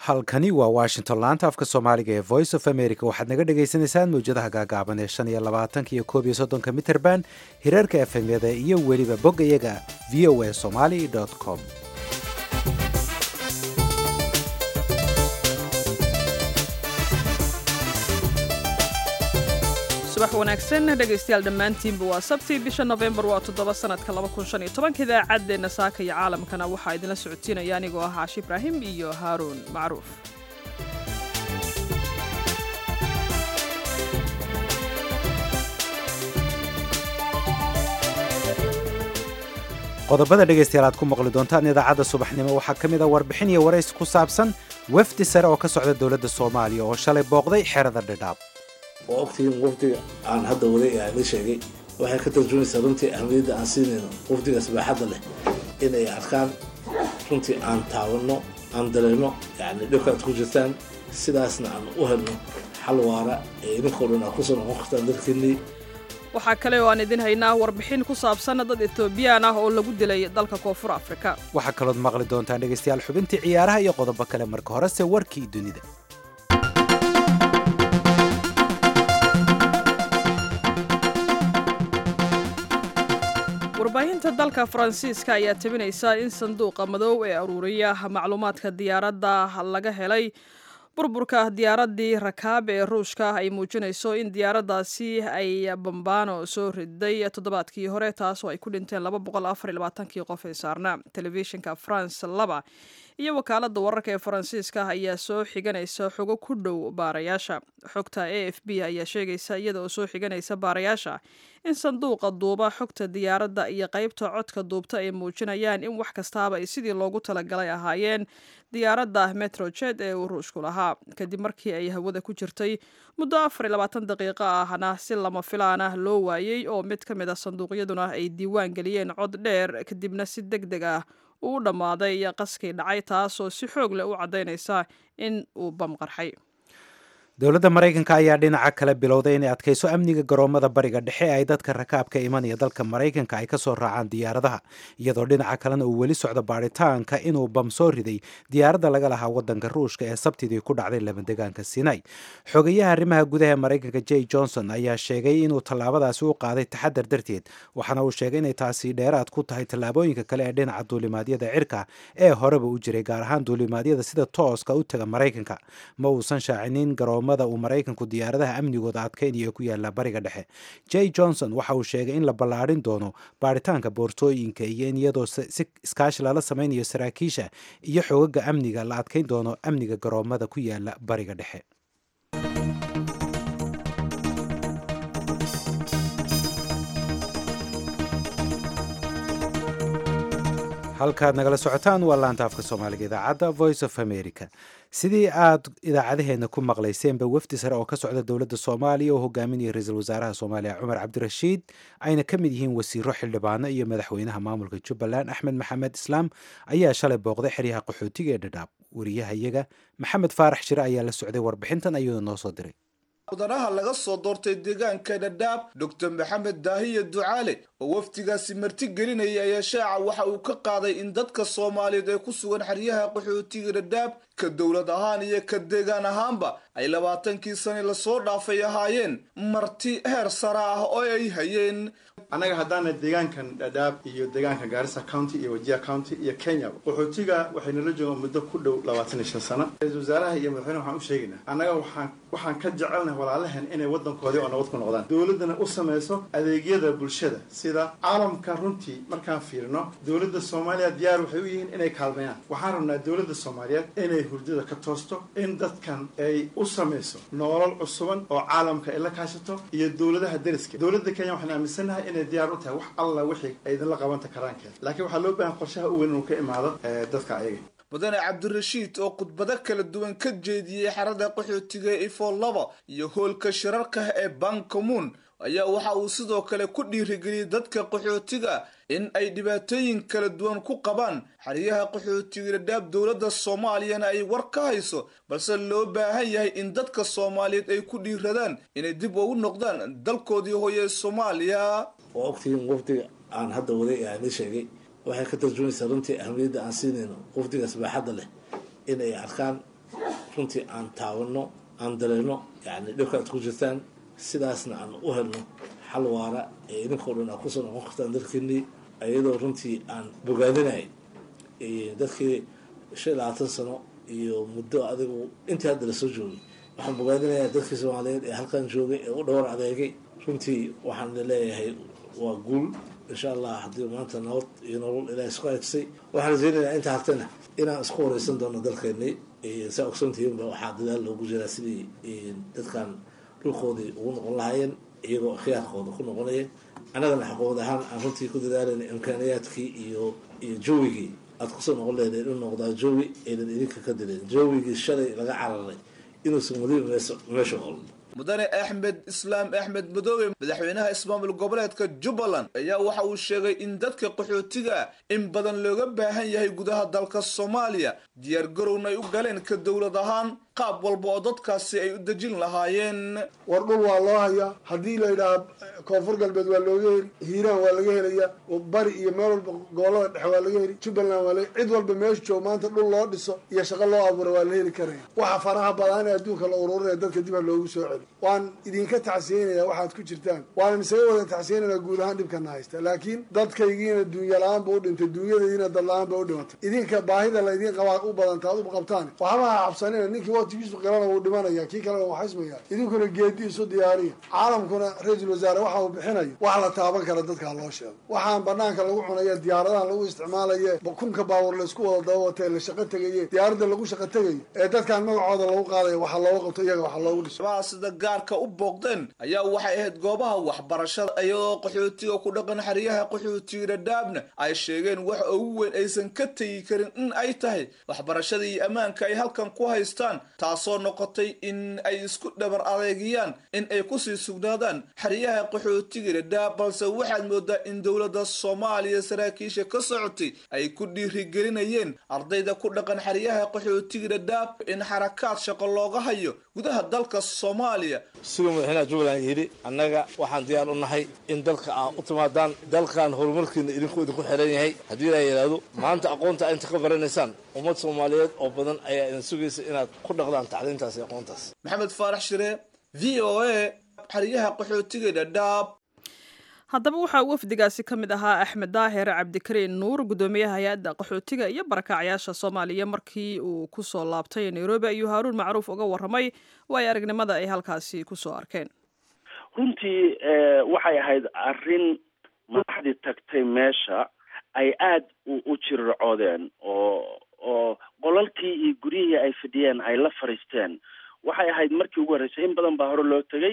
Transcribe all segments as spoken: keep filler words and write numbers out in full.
halkani waa washington laanta afka soomaaliga ee voice of america waxaad naga dhagaysanaysaan mawjadaha gaagaaban ee shan iyo labaatanka iyo koob iyo soddonka mitrband hirarka efemyada iyo weliba bogga iyaga v o a somali com subax wanaagsan dhegaystayaal dhammaantiinba waa sabti bisha November waa toddoba sanadka laba kun shan iyo toban idaacaddeena saaka iyo caalamkana waxaa idinla socodsiinaya anigoo ah Caashi Ibraahim iyo Haaruun Macruuf. qodobada dhegaystayaal aad ku maqli doontaan idaacadda subaxnimo waxaa ka mid ah warbixin iyo waraysi ku saabsan wafdi sare oo ka socda dowladda Soomaaliya oo shalay booqday xerada Dhadhaab. waqtigan waqtiga aan hadda waday aan la sheegay waxay ka tarjumaysaa runtii ahmiyadda aan siinayno waqtigaas baaxadda leh inay arkaan runtii aan taawano aan dareeno yani dhibka aad ku jirtaan sidaasna aan u helno xal waara ee idinkoo dhan aad kusoo noqon kartaan dalkiinnii. waxaa kale oo aan idin haynaa warbixin ku saabsan dad Ethioobiyaan ah oo lagu dilay dalka Koonfur Afrika. waxaa kalood maqli doontaan dhegaystayaal xubintii ciyaaraha iyo qodobo kale marka horese warkii dunida. warbaahinta dalka Faransiiska ayaa tabinaysa in sanduuqa madow ee aruuriya macluumaadka diyaaradda laga helay burburka diyaaradii rakaab ee Ruushka ay muujinayso in diyaaraddaasi ay bambaano soo riday toddobaadkii hore taas oo ay ku dhinteen laba boqol afar iyo labaatan qof ee saarnaa. telefishinka France laba iyo wakaaladda wararka ee Faransiiska ayaa soo xiganaysa xogo ku dhow baarayaasha. xogta A F B ayaa sheegaysa iyada oo soo xiganaysa baarayaasha in sanduuqa duuba xogta diyaaradda iyo qaybta codka duubta ay muujinayaan in wax kastaaba ay sidii loogu talagalay ahaayeen diyaaradda Metrojet ee uu Ruushku lahaa kadib markii ay hawada ku jirtay muddo afar iyo labaatan daqiiqo ahna si lama filaan ah loo waayay oo mid ka mid ah sanduuqyaduna ay diiwaan geliyeen cod dheer kadibna si degdeg ah uu dhammaaday qaskii dhacay taasoo si xoog leh u caddaynaysa in uu bam qarxay. dowladda Mareykanka ayaa dhinaca kale bilowday inay adkayso amniga garoomada bariga dhexe ay dadka rakaabka imanaya dalka Mareykanka ay ka soo raacaan diyaaradaha iyadoo dhinaca kalena uu weli socdo baaritaanka inuu bam soo riday diyaaradda laga lahaa wadanka Ruushka ee Sabtidii ku dhacday labadegaanka Sinai. xogayaha arrimaha gudaha Mareykanka Jay Johnson ayaa sheegay inuu tallaabadaasi u qaaday taxadar darteed waxaana uu sheegay inay taasi dheeraad ku tahay tallaabooyinka kale ee dhinaca duulimaadyada cirka ee horeba u jiray gaar ahaan duulimaadyada sida tooska u taga Mareykanka. ma uusan shaacinin garoom uu Mareykanku diyaaradaha amnigooda adkeynaya ku yaala bariga dhexe. Jay Johnson waxa uu sheegay in la ballaarin doono baaritaanka boorsooyinka iyo in iyadoo si iskaashi lala sameynayo saraakiisha iyo xogaga amniga la adkeyn doono amniga garoomada ku yaala bariga dhexe. halkaad nagala socotaan waa laanta afka soomaaliga idaacadda voice of america. sidii aad idaacadaheena ku maqlayseenba wafdi sare oo ka socda dowladda Soomaaliya oo hogaaminaya ra-iisul wasaaraha Soomaaliya Cumar Cabdirashiid ayna ka mid yihiin wasiiro xildhibaano iyo madaxweynaha maamulka Jubbaland Axmed Maxamed Islaam ayaa shalay booqday xeryaha qaxootiga ee Dhadhaab. wariyaha iyaga Maxamed Faarax Shire ayaa la socday warbixintan ayuu noo soo diray. mudanaha laga soo doortay deegaanka Dhadhaab Doctor Maxamed Daahiye Ducaale oo waftigaasi marti gelinaya ayaa shaaca waxa uu ka qaaday in dadka Soomaaliyeed ee ku sugan xeryaha qaxootiga Dhadhaab ka dowlad ahaan iyo ka deegaan ahaanba ay labaatankii sano la soo dhaafay ahaayeen marti heer sare ah oo ay hayeen. anaga haddaana deegaankan Dhadhaab iyo deegaanka Garissa County iyo Wajir County iyo Kenya qaxootiga waxay nala joogaan muddo ku dhow labaatan iyo shan sano. ra-iisul wasaaraha iyo madaxweynaha waxaan u sheegaynaa anaga waxaan waxaan ka jecelnahay walaalahan inay wadankoodii oo nabad ku noqdaan dowladana u sameeyso adeegyada bulshada sida caalamka. runtii markaan fiirino dowladda Soomaaliya diyaar waxay u yihiin inay kaalmeeyaan. waxaan rabnaa dowladda Soomaaliyeed inay hurdada ka toosto in dadkan ay u sameeyso nolol cusuban oo caalamka ay la kaashato iyo dowladaha dariska. dowladda Kenya waxaan aaminsanahay inay diyaar u tahay wax alla wixii ay idin la qaban karaankeed laakiin waxaa loo baahan qorshaha u weyn inuu ka imaado dadka ayaga. mudane Cabdirashiid oo khudbado kala duwan ka jeediyay xerada qaxootiga Ifo laba iyo hoolka shirarka ee Bankomun ayaa waxa uu sidoo kale ku dhiirigeliyay dadka qaxootiga in ay dhibaatooyin kala duwan ku qabaan xeryaha qaxootiga Dhadhaab. dowladda Soomaaliyana ay war ka hayso balse loo baahan yahay in dadka Soomaaliyeed ay ku dhiiradaan inay dib ugu noqdaan dalkoodii hooyo Soomaaliya. waqtigan waqtiga aan hadda waday aan la sheegay waxay ka tarjumaysaa runtii ahmiyadda aan siinayno waqtigaas baaxadda leh inay arkaan runtii aan taawano aan dareeno yani dhibka aad ku jirtaan sidaasna aan u helno xal waara ee idinkoo dhan aad kusoo noqon kartaan dalkeenii iyadoo runtii aan bogaadinay dadkii shan iyo labaatan sano iyo muddo adigu intii hadda la soo joogay waxaan bogaadinayaa dadkii soomaaliyeed ee halkan joogay ee u dhowr adeegay runtii waxaan leeyahay waa guul insha allah haddii maanta nabad iyo nolol ilaah isku haysay waxaan rajeynayaa inta hartana inaan isku wareysan doono dalkeenii saa ogsoontihiinba waxaa dadaal loogu jiraa sidii dadkan dhulkoodii ugu noqon lahaayeen iyagoo khiyaarkooda ku noqonaya annagana xuquuqd ahaan aan runtii ku dadaalayna imkaaniyaadkii iyo iyo jawigii aad kusoo noqon leedahay inuu noqdaa jawi aynan idinka ka dileen jawigii shalay laga cararay inuusan weli meesha olin mudane axmed islaam axmed madoobe madaxweynaha ismaamul goboleedka jubbaland ayaa waxa uu sheegay in dadka qaxootiga in badan looga baahan yahay gudaha dalka soomaaliya diyaar garowna ay u galeen ka dowlad ahaan qaab walba oo dadkaasi ay u dejin lahaayeen war dhul waa loo hayaa haddii la yidhaha koonfur galbeed waa looga heli hiiraan waa laga helayaa bari iyo meel walba gobolada dhexe waa laga heli jubbaland waa laga cid walba meesha joog maanta dhul loo dhiso iyo shaqo loo abuura waa la heli karaya waxa faraha badan ee adduunka la ururinaya dadka dib ha loogu soo celi waan idinka tacsiyeynaya waxaad ku jirtaan waanan isaga wada tacsiyeynaynaa guud ahaan dhibkana haysta laakiin dadkaygiina duunya la-aan ba u dhintay duunyadaydiina dad la-aan ba u dhimatay idinka baahida la idin qabaa u badantaad u qabtaan waxba ha cabsanina ninkii waqtigiisu qirana wuu dhimanaya kii kalena waa xismaya idinkuna geedi isu diyaariya caalamkuna ra-iisul wasaare waxa uu bixinayo wax la taaban kara dadkaa loo sheego waxaan banaanka lagu cunaya diyaaradahan lagu isticmaalaye kunka baawar laisku wada dabawatee la shaqo tegaye diyaaradda lagu shaqo tegayo ee dadkaan magacooda lagu qaadaya waxaa looga qabto iyaga waxa loogu dhiso sida gaarka u booqdeen ayaa waxay ahayd goobaha waxbarashada iyadoo qaxootiga ku dhaqan xeryaha qaxootiga dhadhaabna ay sheegeen wax ugu weyn aysan ka tegi karin in ay tahay waxbarashada iyo ammaanka ay halkan ku haystaan taasoo noqotay in ay isku dhabar adeegiyaan in ay kusii sugnaadaan xeryaha qaxootiga dhadhaab balse waxaad moodaa in dowladda soomaaliya saraakiisha ka socotay ay ku dhiirigelinayeen ardayda ku dhaqan xeryaha qaxootiga dhadhaab in xarakaad shaqo looga hayo gudaha dalka soomaaliya siduu madaxweynaha jubbaland yidhi annaga waxaan diyaar u nahay in dalka aa u timaadaan dalkan horumarkiina idinku idinku xiran yahay haddii la yidhaahdo maanta aqoonta inta ka baranaysaan ummad soomaaliyeed oo badan ayaa idin sugaysa inaad ku dhaqdaan tacliintaas iyo aqoontaas maxamed faarax shire v o a xeryaha qaxootiga dhadhaab haddaba waxaa wafdigaasi ka mid ahaa axmed daahir cabdikariin nuur guddoomiyaha hay-adda qaxootiga iyo barakacyaasha soomaaliya markii uu ku soo laabtay nairobi ayuu haaruun macruuf uga warramay waayo aragnimada ay halkaasi ku soo arkeen runtii waxay ahayd arrin madaxdii tagtay meesha ay aada u jirircoodeen oo oo qolalkii iyo guryihii ay fadhiyeen ay la fadhiisteen waxay ahayd markii ugu horreysay in badan baa hore loo tegay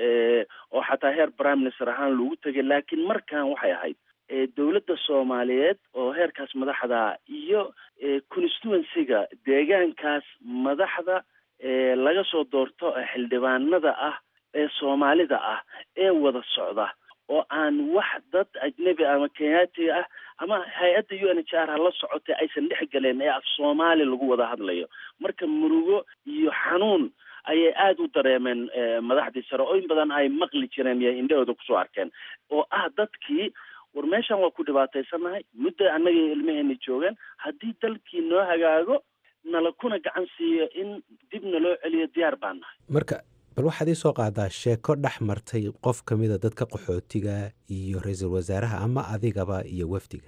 oo xataa heer prime minister ahaan lagu tegay laakiin markan waxay ahayd dowladda soomaaliyeed oo heerkaas madaxda iyo constituency-ga deegaankaas madaxda laga soo doorto xildhibaanada ah ee soomaalida ah ee wada socda oo aan wax dad ajnabi ama kenyaati ah ama hay-adda u n h r ha la socotay aysan dhex galeen ee af soomaali lagu wada hadlayo marka murugo iyo xanuun ayay aada u dareemeen madaxdii sare oo in badan ay maqli jireen iyo indhahooda kusoo arkeen oo ah dadkii war meeshan waa ku dhibaataysanahay muddo annaga ilmaheena joogeen haddii dalkii noo hagaago nala kuna gacan siiyo in dibna loo celiyo diyaar baan nahay marka bal waxaad ii soo qaadaa sheeko dhex martay qof ka mida dadka qaxootiga iyo ra-iisul wasaaraha ama adigaba iyo wafdiga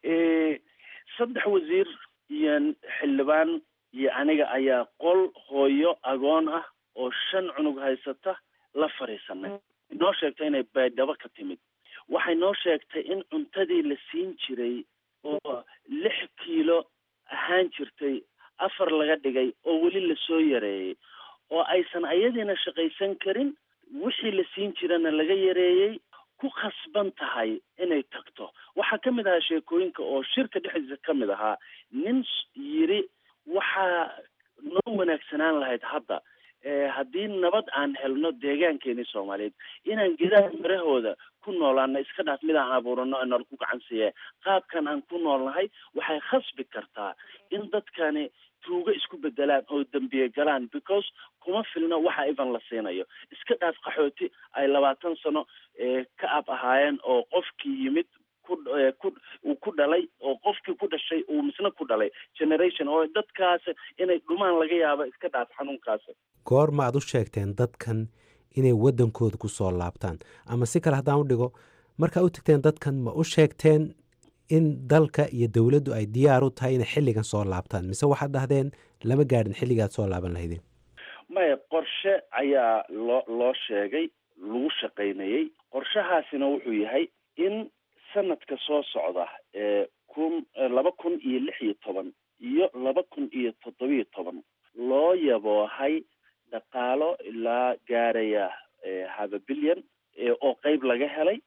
saddex wasiir iyo xildhibaan iyo aniga ayaa qol hooyo agoon ah oo shan cunug haysata la fadhiisanay noo sheegtay inay baydhabo ka timid waxay noo sheegtay in cuntadii la siin jiray oo lix kiilo ahaan jirtay afar laga dhigay oo weli lasoo yareeyey oo aysan ayadiina shaqaysan karin wixii la siin jirana laga yareeyey ku khasban tahay inay tagto waxaa ka mid ahaa sheekooyinka oo shirka dhexdiisa ka mid ahaa nin yiri waxaa noo wanaagsanaan lahayd hadda haddii nabad aan helno deegaankeenii soomaaliyeed inaan gedaha marahooda ku noolaana iska dhaaf mid aan abuurano inala ku gacan siiye qaabkan aan ku noolnahay waxay khasbi kartaa in dadkani tuugo isku bedelaan oo dambiye galaan because kuma filno waxa ivan la siinayo iska dhaaf qaxooti ay labaatan sano ka ab ahaayeen oo qofkii yimid ku uu ku dhalay oo qofkii ku dhashay uu misna ilmana ku dhalay generation oo dadkaas inay dhumaan laga yaabo iska dhaaf xanuunkaas. goorma aad u sheegteen dadkan inay waddankooda ku soo laabtaan, ama si kale haddaan u dhigo, markaa u tagteen dadkan ma u sheegteen in dalka iyo dowladdu ay diyaar u tahay inay xilligan soo laabtaan, mise waxaad dhahdeen lama gaadhin xilligaad soo laaban lahaydeen? maya qorshe ayaa loo loo sheegay lagu shaqaynayey. qorshahaasina wuxuu yahay in sanadka soo socda ee kun laba kun iyo lix iyo toban iyo laba kun iyo toddobiyo toban loo yaboohay dhaqaalo ilaa gaaraya haba bilyan oo qeyb laga helay,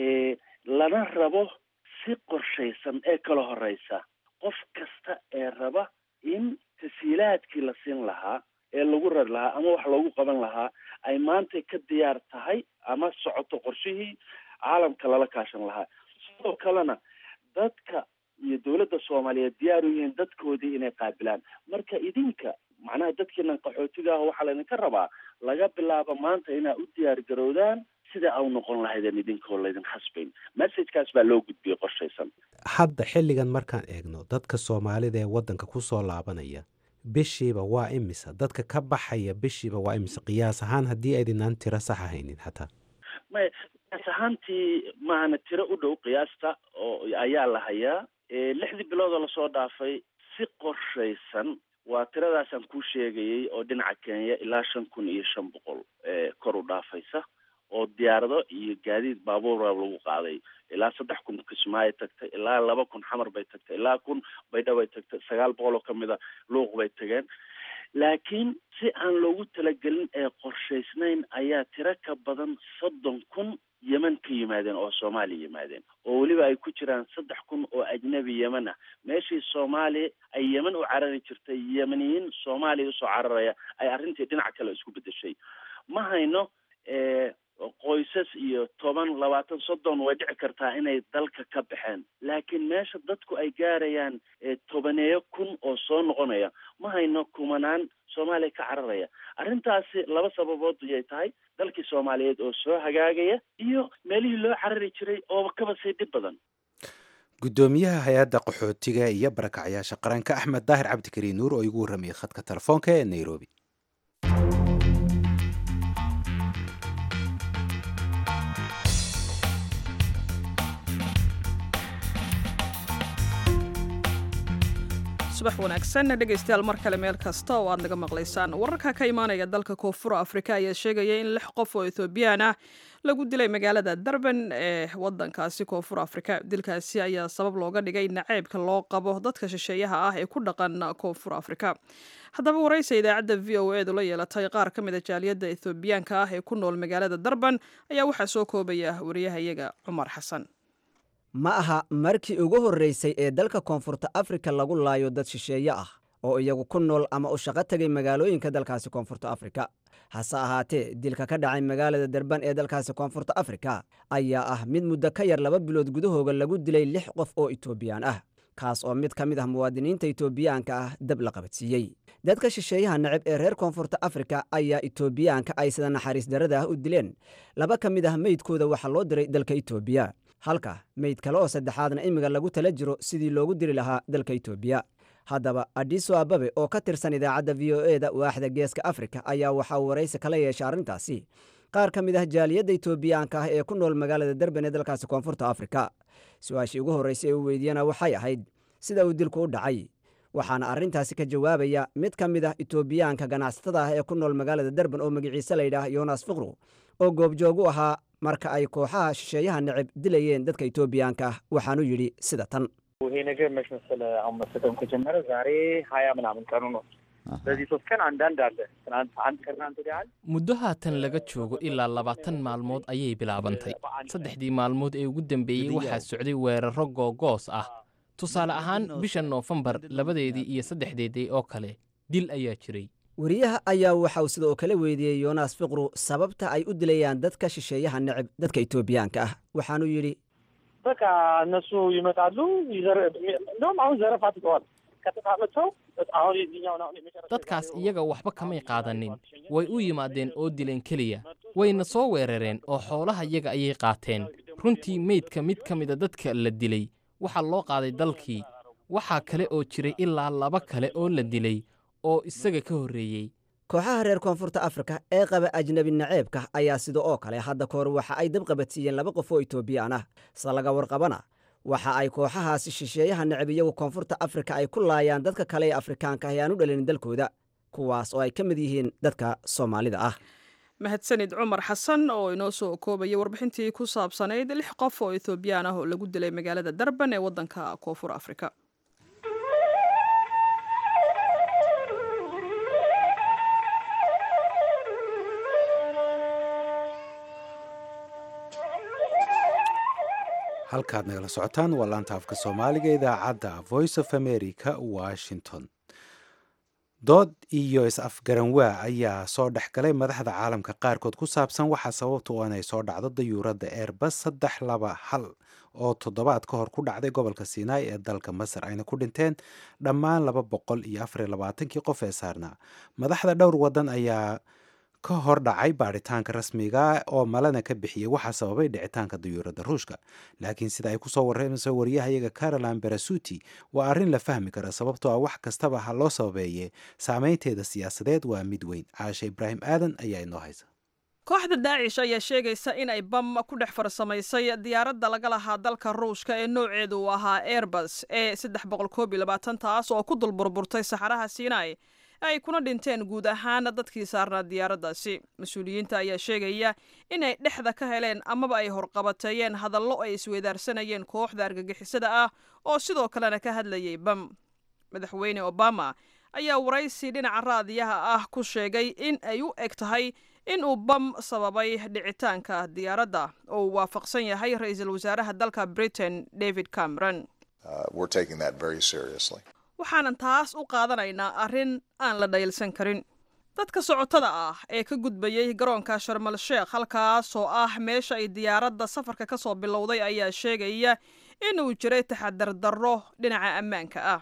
lana rabo si qorshaysan ee kala horeysa qof kasta ee raba in tasiilaadkii la siin lahaa ee lagu rari lahaa ama wax loogu qaban lahaa ay maanta ka diyaar tahay ama socoto qorshihii caalamka lala kaashan lahaa. sidoo kalena dadka iyo dowladda soomaaliyeed diyaar u yihiin dadkoodii inay qaabilaan. marka idinka macnaha dadkiinan qaxootiga ah waxaa laydinka rabaa laga bilaabo maanta inaa u diyaar garowdaan sida au noqon lahaydeen idinkoo laydin khasbayn. messagekaas baa loo gudbiyey qorshaysan. hadda xilligan markaan eegno dadka soomaalida ee waddanka ku soo laabanaya bishiiba waa imisa, dadka ka baxaya bishiiba waa imisa qiyaas ahaan, haddii aydinaan tiro sax ahaynin xataa? may qiyaas ahaantii maahana tiro u dhow qiyaasta oo ayaa la hayaa. lixdii bilood oo lasoo dhaafay si qorshaysan waa tiradaasaan kuu sheegayey oo dhinaca Kenya ilaa shan kun iyo shan boqol kor u dhaafaysa oo diyaarado iyo gaadiid baabuur lagu qaaday. ilaa saddex kun Kismaayo tagtay, ilaa laba kun Xamar bay tagtay, ilaa kun Baydhabo bay tagtay, sagaal boqol oo kamid a Luuq bay tageen. laakiin si aan loogu talagelin ee qorshaysnayn ayaa tiro ka badan soddon kun yemen ka yimaadeen oo Soomaaliya yimaadeen, oo weliba ay ku jiraan saddex kun oo ajnabi yemen ah. meeshii Soomaaliya ay yemen u carari jirtay, yemeniyiin Soomaaliya usoo cararaya ay arrintii dhinac kale isku bedeshay. ma hayno qoysas iyo toban labaatan soddon way dhici kartaa inay dalka ka baxeen, laakiin meesha dadku ay gaarayaan tobaneeyo kun oo soo noqonaya ma hayno kumanaan Soomaaliya ka cararaya. arrintaasi laba sababood ayay tahay: dalkii Soomaaliyeed oo soo hagaagaya iyo meelihii loo carari jiray oo kaba sii dhib badan. guddoomiyaha hay-adda qaxootiga iyo barakacyaasha qaranka Axmed Daahir Cabdikariin Nuur oo igu warramiyey khadka telefoonka ee Nairobi. subax wanaagsan dhegaystayaal mar kale meel kasta oo aad naga maqlaysaan. wararka ka imaanaya dalka koonfur afrika ayaa sheegaya in lix qof oo ethoobiyan ah lagu dilay magaalada Durban ee wadankaasi koonfur afrika. dilkaasi ayaa sabab looga dhigay naceebka loo qabo dadka shisheeyaha ah ee ku dhaqan koonfur afrika. haddaba waraysa idaacadda v o edu la yeelatay qaar ka mid a jaaliyadda ethoobiyaanka ah ee ku nool magaalada Durban ayaa waxaa soo koobaya wariyahayaga Cumar Xasan. ma aha markii ugu horreysay ee dalka koonfurta afrika lagu laayo dad shisheeye ah oo iyagu ku nool ama u shaqo tegay magaalooyinka dalkaasi koonfurta afrika. hase ahaatee dilka ka dhacay magaalada Durban ee dalkaasi koonfurta afrika ayaa ah mid muddo ka yar laba bilood gudahooga lagu dilay lix qof oo Itoobiyaan ah, kaas oo mid ka mid ah muwaadiniinta Itoobiyaanka ah dab la qabadsiiyey. dadka shisheeyaha nacab ee reer koonfurta afrika ayaa Itoobiyaanka ay sida naxariis darrada ah u dileen. laba ka mid ah meydkooda waxaa loo diray dalka Itoobiya, halka meyd kale oo saddexaadna imiga lagu tala jiro sidii loogu diri lahaa dalka Itoobiya. haddaba Adiso Ababe oo ka tirsan idaacadda v o e da waaxda geeska Afrika ayaa waxaa waraysi kala yeeshay arrintaasi qaar ka mid ah jaaliyadda Itoobiyaanka ah ee ku nool magaalada Durban ee dalkaasi koonfurta Afrika. su-aashii ugu horreysay ee uu weydiiyana waxay ahayd sida uu dilku u dhacay, waxaana arrintaasi ka jawaabaya mid ka mid ah Itoobiyaanka ganacsatada ah ee ku nool magaalada Durban oo magaciisa la yidhaah Jonas Fiqru oo goobjoog u ahaa marka ay kooxaha shisheeyaha nacab dilayeen dadka Itoobiyaanka ah. waxaanu yidhi sida tan: ይሄ ነገር መች መሰለህ አሁን መሰለህ ከጀመረ ዛሬ ሀያ ምናምን ቀኑ ነው። በዚህ ሶስት ቀን አንዳንድ አለ ትናንት አንድ ቀናንት ያህል muddo haatan laga joogo ilaa labaatan maalmood ayay bilaabantay. saddexdii maalmood ee ugu dambeeyey waxaa socday weerarro googoos ah. tusaale ahaan bisha Noofembar labadeedii iyo saddexdeedii oo kale dil ayaa jiray. wariyaha ayaa waxa uu sidoo kale weydiiyey Jonas Fiqru sababta ay u dilayaan dadka shisheeyaha nacab dadka Itoobiyaanka ah. waxaanu yidhi በቃ እነሱ ይመጣሉ እንደውም አሁን ዘረፋ ትተዋል። ከተጣመተው አሁን የዚህኛው ነው የሚጨርሰው። dadkaas iyaga waxba kamay qaadanin, way u yimaadeen oo dileen keliya, wayna soo weerareen oo xoolaha iyaga ayay qaateen. runtii meydka mid ka mid a dadka la dilay waxaa loo qaaday dalkii, waxaa kale oo jiray ilaa laba kale oo la dilay oo isaga ka horreeyey. kooxaha reer koonfurta afrika ee qaba ajnabi naceebka ayaa sida oo kale hadda kahor waxa ay dabqabadsiiyeen laba qof oo etoobiyaan ah se laga warqabana waxa ay kooxahaasi shisheeyaha necab iyagu koonfurta afrika ay ku laayaan dadka kale ee afrikaanka ah ee aan u dhalinin dalkooda kuwaas oo ay ka mid yihiin dadka soomaalida ah. mahadsanid cumar xasan oo inoo soo koobaya warbixintii ku saabsanayd lix qof oo etoobiyaan ah oo lagu dilay magaalada Durban ee waddanka koonfur afrika. halkaad nagala socotaan waa laanta afka soomaaliga idaacadda voice of america washington. dood iyo is-afgaranwaa ayaa soo dhex galay madaxda caalamka qaarkood ku saabsan waxaa sababta u inay soo dhacdo dayuuradda airbus saddex laba hal oo toddobaad ka hor ku dhacday gobolka Sinai ee dalka Masar ayna ku dhinteen dhammaan laba boqol iyo afar iyo labaatankii qof ee saarnaa. madaxda dhowr waddan ayaa ka hor dhacay baaritaanka rasmiga oo malana ka bixiyey waxaa sababay dhicitaanka dayuuradda ruushka, laakiin sida ay kusoo warramayso wariyahayaga Caroline Berasuti waa arrin la fahmi kara sababtoo ah wax kastaba ha loo sababeeye saameynteeda siyaasadeed waa mid weyn. caasha ibraahim aadan ayaa inoo haysa. kooxda daacish ayaa sheegaysa in ay bam ku dhex farsamaysay diyaaradda laga lahaa dalka ruushka ee nooceedu uu ahaa airbus ee saddex boqol koob iyo labaatan taas oo ku dul burburtay saxaraha Sinai ay kuna dhinteen guud ahaan dadkii saarnaa diyaaraddaasi. mas-uuliyiinta ayaa sheegaya in ay dhexda ka heleen amaba ay horqabateeyeen hadallo ay isweydaarsanayeen kooxda argagixisada ah oo sidoo kalena ka hadlayay bam. madaxweyne obama ayaa waraysi dhinaca raadiyaha ah ku sheegay in ay u eg tahay in uu bam sababay dhicitaanka diyaaradda oo uu waafaqsan yahay ra-iisul wasaaraha dalka Britain David Cameron. waxaanan taas u qaadanaynaa arrin aan la dhayalsan karin. dadka socotada ah ee ka gudbayay garoonka Sharmal Sheikh halkaas oo ah meesha ay diyaaradda safarka ka soo bilowday ayaa sheegaya inuu jiray taxadar darro dhinaca ammaanka ah.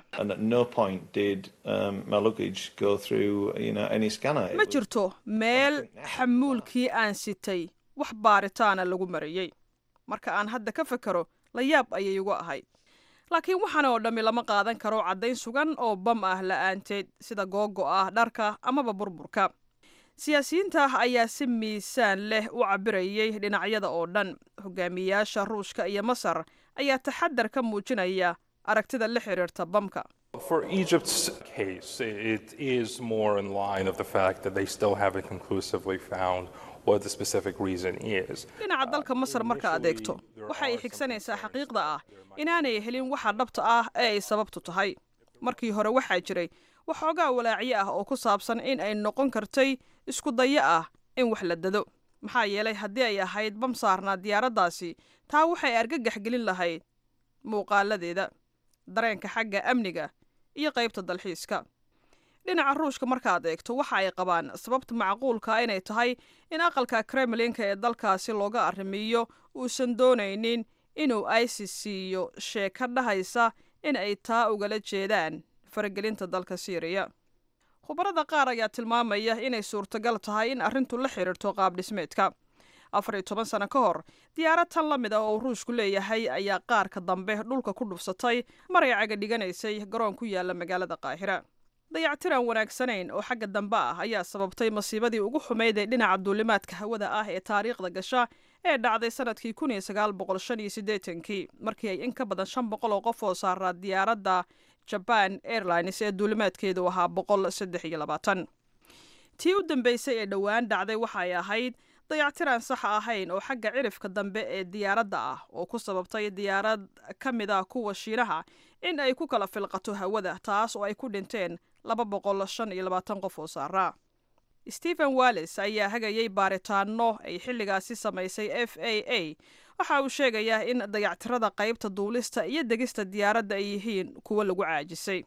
ma jirto meel xamuulkii aan sitay wax baaritaana lagu marayey. marka aan hadda ka fakaro la yaab ayay ugu ahayd, laakiin waxaan oo dhammi lama qaadan karo caddayn sugan oo bam ah la'aanteed sida googo ah dharka amaba burburka. siyaasiyiinta ayaa si miisaan leh u cabirayay dhinacyada oo dhan. hogaamiyayaasha ruushka iyo masar ayaa taxadar ka muujinaya aragtida la xiriirta bamka. For Egypt's case, it is more in line of the fact that they still haven't conclusively found what the specific reason is. dhinaca dalka masar marka aad eegto waxa ay xigsanaysaa xaqiiqda ah inaanay helin waxa dhabta ah ee ay sababtu tahay. markii hore waxaa jiray waxoogaa walaacyo ah oo ku saabsan in ay noqon kartay isku dayo ah in wax la dado, maxaa yeelay haddii ay ahayd bam saarnaa diyaaraddaasi taa waxay argagax gelin lahayd muuqaaladeeda, dareenka xagga amniga iyo qaybta dalxiiska. dhinaca ruushka markaad eegto waxa ay qabaan sababta macquulka inay tahay in aqalka Kremlinka ee dalkaasi looga arrimiyo uusan doonaynin inuu ISIS siiyo sheeko dhahaysa in ay taa ugala jeedaan faragelinta dalka Syria. khubarada qaar ayaa tilmaamaya inay suurtagal tahay in arrintu la xiriirto qaab dhismeedka. afar iyo toban sano ka hor diyaarad tan la mid ah oo ruushku leeyahay ayaa qaarka dambe dhulka ku dhufsatay maray caga dhiganaysay garoon ku yaala magaalada Qaahira. dayactiraan wanaagsanayn oo xagga dambe ah ayaa sababtay masiibadii ugu xumeyd ee dhinaca duulimaadka hawada ah ee taariikhda gasha ee dhacday sanadkii kun iyo sagaal boqol shan iyo siddeetankii markii ay in ka badan shan boqol oo qof oo saaraa diyaaradda Japan Airlines ee duulimaadkeedu ahaa boqol saddex iyo labaatan. tii u dambeysay ee dhowaan dhacday waxay ahayd dayactiraan sax ahayn oo xagga cirifka dambe ee diyaaradda ah oo ku sababtay diyaarad ka mid ah kuwa Shiinaha in ay ku kala filqato hawada taas oo ay ku dhinteen laba boqol shan iyo labaatan qof oo saaraa. Stephen Wallace ayaa hagayay baaritaano ay xilligaasi samaysay F A A waxa uu sheegayaa in dayactirada qaybta duulista iyo degista diyaaradda ay yihiin kuwa lagu caajisay.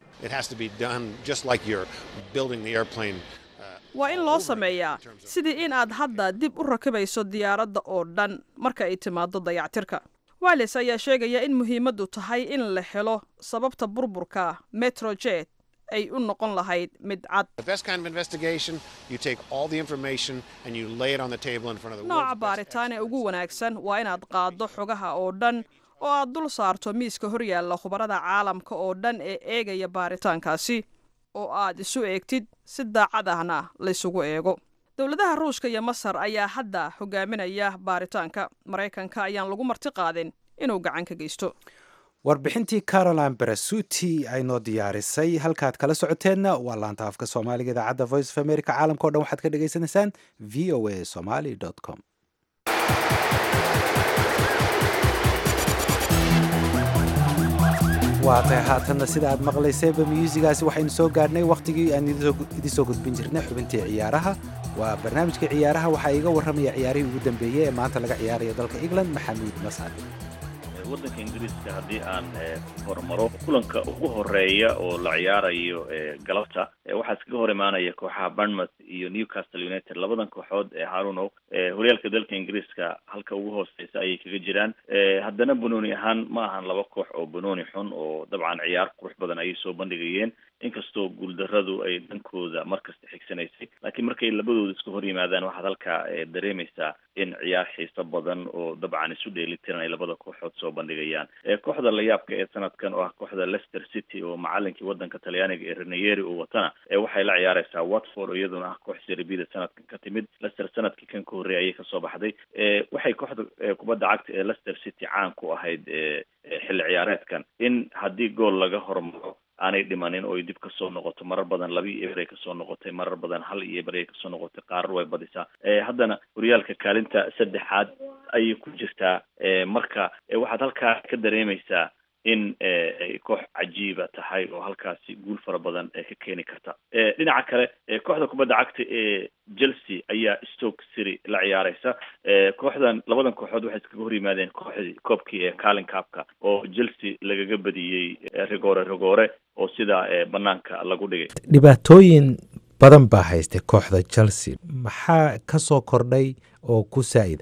waa in loo sameeyaa sidii in aad hadda dib u rakabayso diyaaradda oo dhan marka ay timaado dayactirka. Wallace ayaa sheegaya in muhiimaddu tahay in la helo sababta burburka Metrojet ay u noqon lahayd mid cad. nooca baaritaan ee ugu wanaagsan waa inaad qaaddo xogaha oo dhan oo aad dul saarto miiska horyaalla khubarada caalamka oo dhan ee eegaya baaritaankaasi oo aad isu eegtid si daacad ahna laysugu eego. dowladaha ruushka iyo masar ayaa hadda hogaaminaya baaritaanka. maraykanka ayaan lagu marti qaadin inuu gacan ka geysto. warbixintii caroline berasuti ay noo diyaarisay halkaad kala socoteenna waa laanta afka soomaaliga idaacadda voice of america. caalamka o dhan waxaad ka dhagaysanaysaan v o a somali com. waa tahay haatanna sida aad maqlaysayba myuusigaasi waxaynu soo gaadhnay wakhtigii aan idin soo gudbin jirnay xubintii ciyaaraha. waa barnaamijkii ciyaaraha waxaa iiga warramaya ciyaarihii ugu dambeeyey ee maanta laga ciyaarayo dalka england maxamuud mascad. waddanka ingiriiska haddii aan hormaro kulanka ugu horeeya oo la ciyaarayo galabta waxaa iskaga hor imaanaya kooxaha Bournemouth iyo Newcastle United. labadan kooxood ee Haruno horyaalka dalka ingiriiska halka ugu hooseysa ayay kaga jiraan. haddana banooni ahaan ma ahan laba koox oo banooni xun oo dabcan ciyaar qurux badan ayay soo bandhigayeen inkastoo guuldarradu ay dhankooda markasta xigsanaysay. laakiin markay labadooda isku hor yimaadaan waxaad halkaa dareemaysaa in ciyaar xiiso badan oo dabcan isu dheelitiran ay labada kooxood soo bandhigayaan. kooxda la yaabka ee sanadkan oo ah kooxda Leicester City oo macallinkii waddanka Talyaaniga ee Ranieri uu watana waxay la ciyaaraysaa Watford iyaduna ah koox Serie B sanadkan ka timid. Leicester sanadkii kan ka horreeyay ayay kasoo baxday. waxay kooxda kubadda cagta ee Leicester City caan ku ahayd xilli ciyaareedkan in haddii gool laga hormaro aanay dhimanin oo ay dib ka soo noqoto. marar badan laba iyo eber ay kasoo noqotay, marar badan hal iyo eber ay kasoo noqotay, qaarar way badisaa. haddana horyaalka kaalinta saddexaad ayay ku jirtaa. marka waxaad halkaa ka dareemaysaa in ay koox cajiiba tahay oo halkaasi guul fara badan ka keeni karta. dhinaca kale kooxda kubadda cagta ee Chelsea ayaa Stoke City la ciyaaraysa. kooxdan labadan kooxood waxay iskaga hor yimaadeen kooxdii koobkii ee Carling Cup-ka oo Chelsea lagaga badiyey rigoore rigoore oo sidaa banaanka lagu dhigay. dhibaatooyin badan baa haystay kooxda Chelsea. maxaa ka soo kordhay oo ku saa'ida?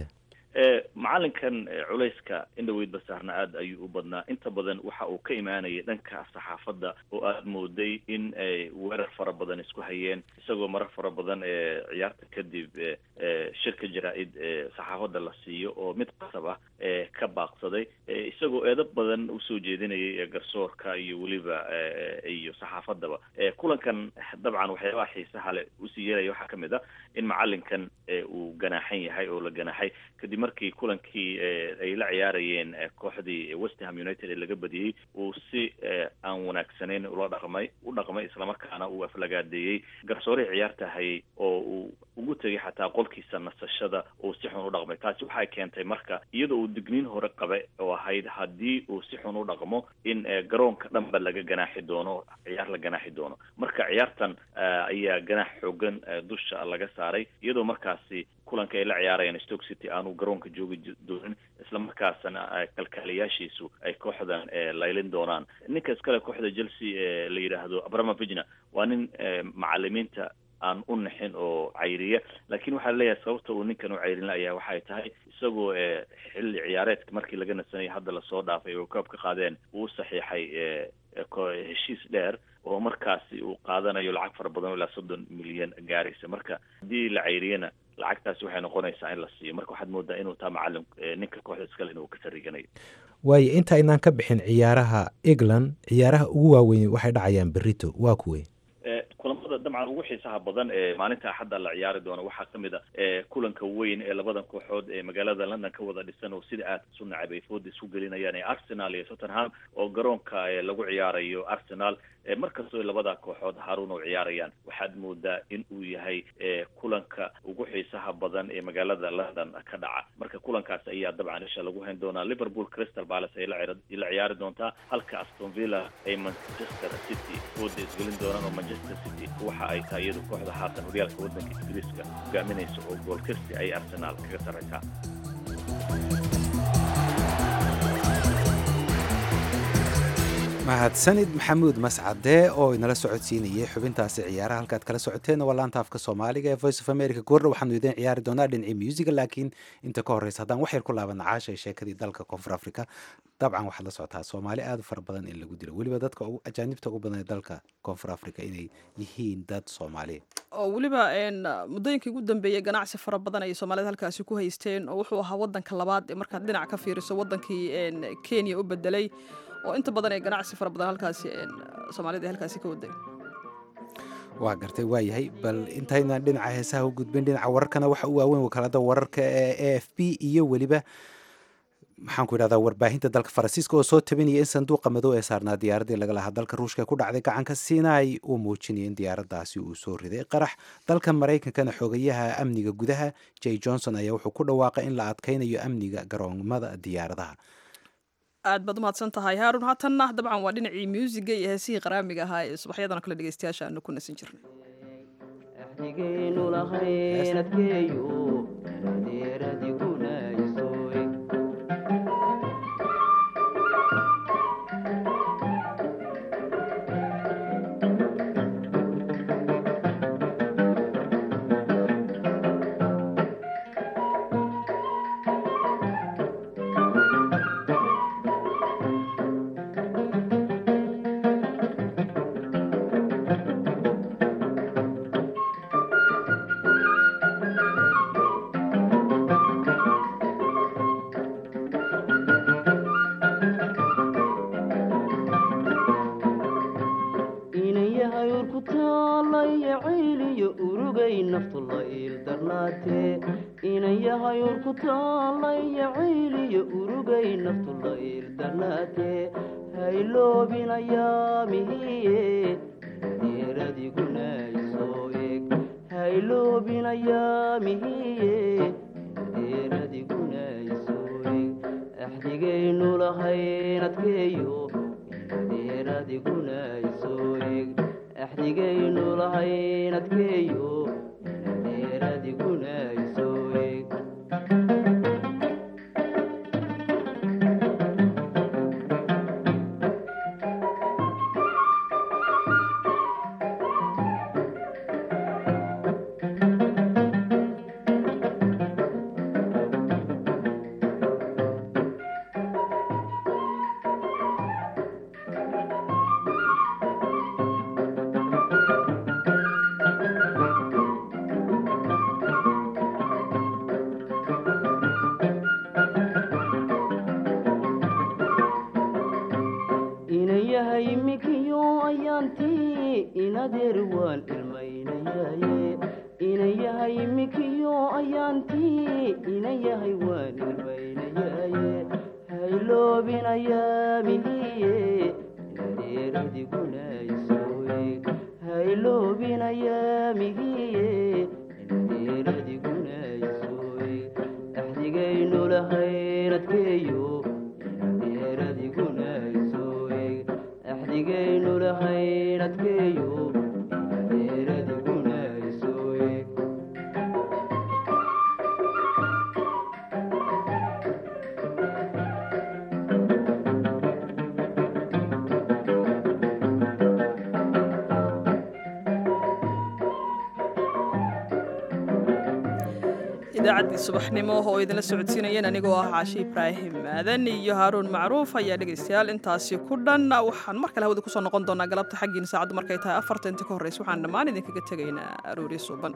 macalinkan culayska indhaweyd basaarna aad ayuu u badnaa. inta badan waxa uu ka imaanayay dhanka saxaafadda oo aad mooday in ay weerar fara badan isku hayeen isagoo marar fara badan ee ciyaarta kadib shirka jaraa-id saxaafadda la siiyo oo mid qasab ah ka baaqsaday isagoo eedab badan usoo jeedinayay garsoorka iyo weliba iyo saxaafaddaba. kulankan dabcan waxyaabaha xiisaha le usii yeelaya waxaa kamid a in macalinkan uu ganaaxan yahay oo la ganaaxay kadib markii kulankii ay la ciyaarayeen kooxdii West Ham United ee laga badiyey uu si aan wanaagsanayn ula dhaqmay u dhaqmay islamarkaana uu aflagaadeeyey garsoorihii ciyaarta hayay oo uu ugu tegay xataa qolkiisa nasashada uu si xun u dhaqmay. taasi waxay keentay marka iyadoo uu digniin hore qabay oo ahayd haddii uu si xun u dhaqmo in garoonka dhanba laga ganaaxi doono, ciyaar la ganaaxi doono. marka ciyaartan ayaa ganaax xoogan dusha laga saaray iyadoo markaasi kulanka ay la ciyaarayaan Stoke City aanu garoonka joogi doonin isla markaasna kalkaaliyaashiisu ay kooxdan laylin doonaan. ninka iskale kooxda Chelsea la yiraahdo Abramovich waa nin macallimiinta aan u naxin oo cayriya, laakiin waxaa leeyahay sababta uu ninkan u cayrin layaa waxay tahay isagoo xilli ciyaareedka markii laga nasanayay hadda lasoo dhaafay oo koob ka qaadeen uu saxiixay heshiis dheer oo markaasi uu qaadanayo lacag fara badan ilaa soddon milyan gaaraysa. marka haddii la cayriyana lacagtaasi waxay noqonaysaa in la siiyo. marka waxaad moodaa inuu taa macalin ninka kooxda iskale inuu ka sariganayo. waayo inta aynaan ka bixin ciyaaraha England, ciyaaraha ugu waaweyn waxay dhacayaan berrito waa kuwey? kulamada dabcan ugu xiisaha badan ee maalinta axadda la ciyaari doono waxaa kamid a kulanka weyn ee labadan kooxood ee magaalada London ka wada dhisan oo sida aad isu nacab ay fooda isku gelinayaan ee Arsenal iyo Tottenham oo garoonka lagu ciyaarayo Arsenal. markastoo labada kooxood Harun oo ciyaarayaan waxaad moodaa in uu yahay kulanka ugu xiisaha badan ee magaalada London ka dhaca. marka kulankaas ayaa dabcan isha lagu hayn doonaa. Liverpool Crystal Palace ay la ciyaari doontaa halka Aston Villa ay Manchester City fooda isgelin doonaan oo Manchester City waxa ay tahay iyadu kooxda haatan horyaalka waddanka Ingiriiska hogaaminaysa oo gool kirsi ay Arsenal kaga sarreysaa. mahadsanid maxamuud mascade oo inala socodsiinayay xubintaasi ciyaaraha halkaad kala socoteen waa laanta afka soomaaliga ee voice of america goorna waxaanu idin ciyaari doonaa dhinacii musiga laakiin inta ka horeysa haddaan wax yar ku laabana caasha ee sheekadii dalka koonfur africa dabcan waxaad la socotaa soomaali aad u fara badan in lagu dilo weliba dadka ajaanibta ugu badan ee dalka koonfur africa inay yihiin dad soomaaliya oo weliba muddooyinkii ugu dambeeyey ganacsi fara badan ayay soomaalida halkaasi ku haysteen oo wuxuu ahaa wadanka labaad ee markaad dhinac ka fiiriso wadankii kenya u bedelay oo inta badan ee ganacsi fara badan halkaasi soomaalida halkaasi ka waday waa gartay waa yahay bal intaynan dhinaca heesaha u gudbin dhinaca wararkana waxa uu waaweyn wakaalada wararka ee a f b iyo weliba maxaan ku idhahdaa warbaahinta dalka faransiiska oo soo tabinaya in sanduuqa madow ee saarnaa diyaaraddii laga lahaa dalka ruushka ee ku dhacday gacanka sinai uu muujinaya in diyaaraddaasi uu soo riday qarax dalka maraykankana xogayaha amniga gudaha j johnson ayaa wuxuu ku dhawaaqay in la adkaynayo amniga garoomada diyaaradaha aad baad umahadsan tahay haarun haatanna dabcan waa dhinacii muusiga iyo heesihii qaraamiga ahaa ee subaxyadan kale dhegeystayaasha aanu ku nasan jirnay idaacadii subaxnimo oo idinla socodsiinayeen anigoo ah caashi ibraahim aadan iyo haaruun macruuf ayaa dhegaystayaal intaasi ku dhan waxaan mar kale hawada kusoo noqon doonaa galabta xaggiina saacaddu markay tahay afarta inta ka horreysa waxaan dhammaan idinkaga tegaynaa aroori suuban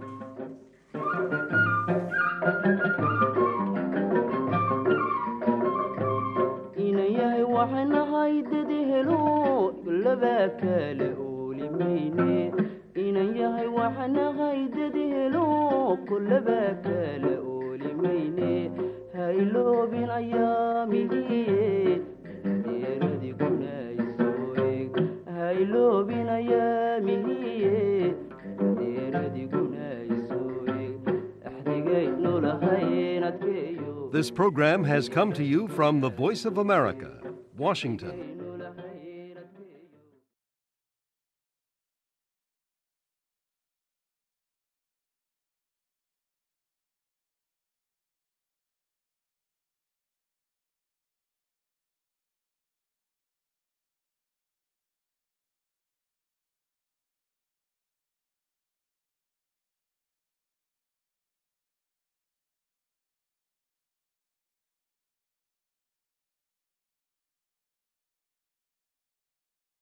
inayahay waxanahay dad helo laba kale oolimeyne inayahay waxanahay dad helo kullaba kale oolimeyne hayloobin ayaamihiye deeradi gunaysoeg hayloobin ayaamihiye deeradi gunaysoeg axdigaynu lahayn adkeeyo. This program has come to you from the Voice of America, Washington.